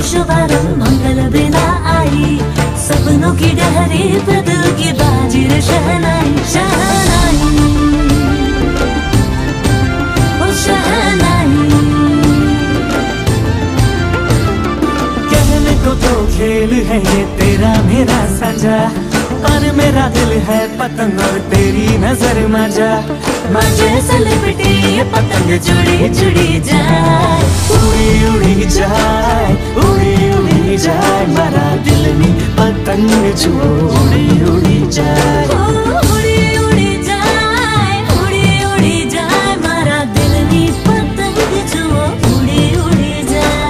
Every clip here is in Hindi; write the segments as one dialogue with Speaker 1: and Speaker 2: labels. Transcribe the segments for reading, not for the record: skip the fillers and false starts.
Speaker 1: शुभारंभ मंगल बिना आई, सपनों की डहरी पे दिल की बाजी रे शहनाई शहनाई ओ शहनाई। कहने को तो खेल है ये तेरा मेरा साझा, पर मेरा दिल है पतंग और तेरी नजर मजा। मजे से लिपटी ये पतंग जुड़ी जुड़ी जाए, उड़ी उड़ी जाए, उड़ी उड़ी जाए, मेरा दिल नी पतंग जो उड़ी उड़ी जाए। उड़ी उड़ी जाए, उड़ी उड़ी जाए, मेरा दिल नी पतंग जो उड़ी उड़ी जाए।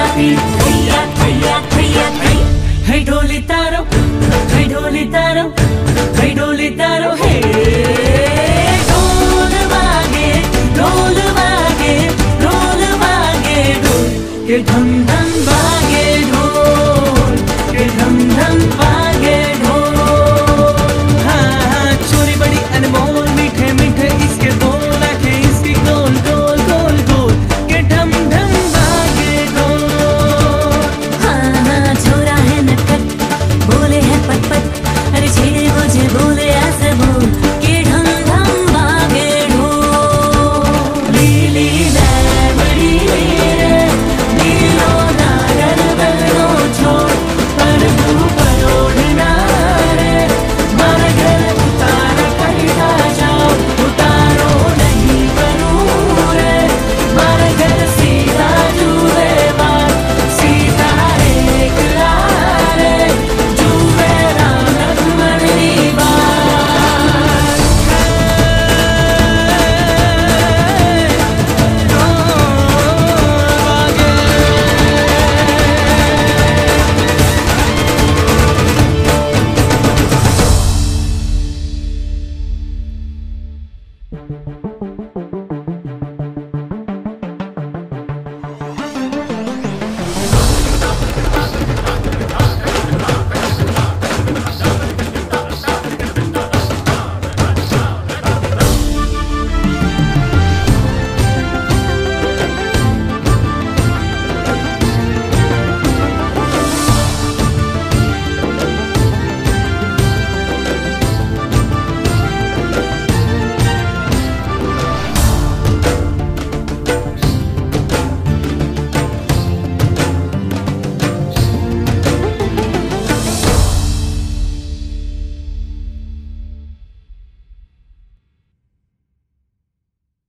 Speaker 1: Hey ढोली तारो, hey ढोली तारो,